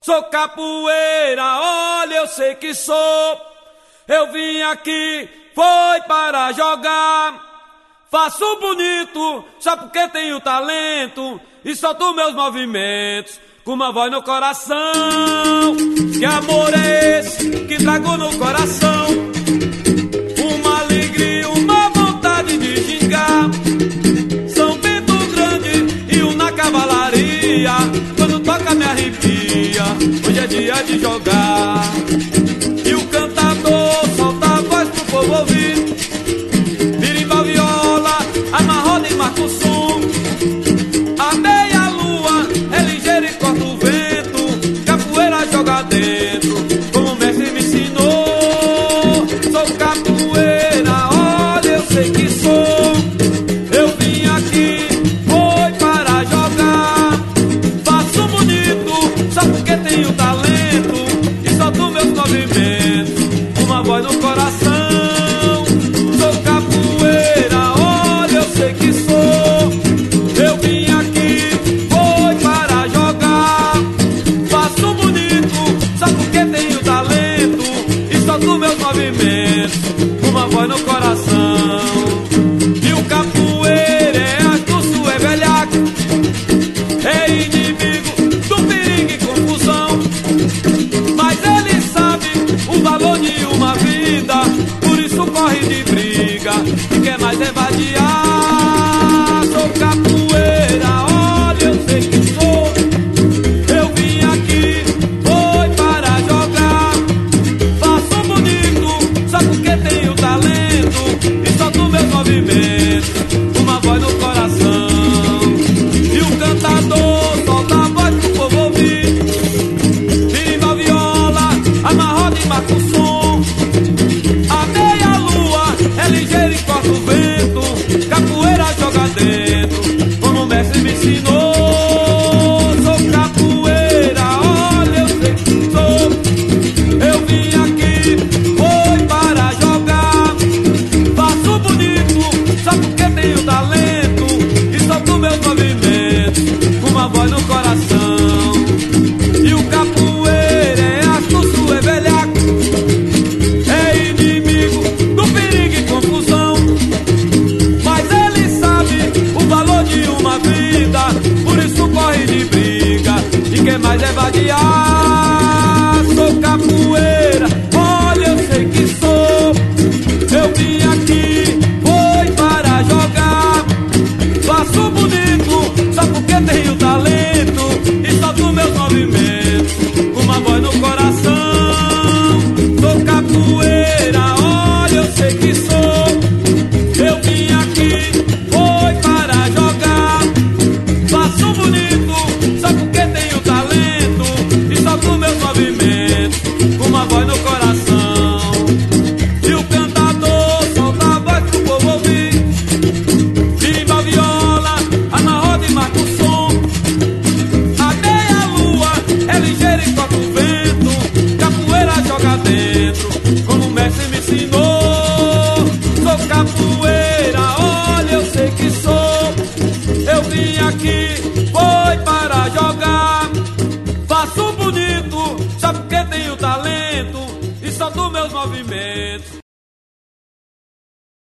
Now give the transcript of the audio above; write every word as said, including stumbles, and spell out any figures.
Sou capoeira, olha, eu sei que sou. Eu vim aqui, foi para jogar. Faço bonito, só porque tenho talento. E solto meus movimentos com uma voz no coração. Que amor é esse que trago no coração? Uma alegria, uma vontade de gingar. São Bento Grande e um na cavalaria. Quando toca me arrepia, hoje é dia de jogar. E o cantador solta a voz pro povo ouvir. Birimbau, viola, amarroda e marca o som. A meia lua é ligeira e corta o vento. Capoeira joga dentro, como o mestre me ensinou. Sou capoeira, olha, eu sei que sou. Eu vim aqui, foi para jogar. Faço bonito, só porque tenho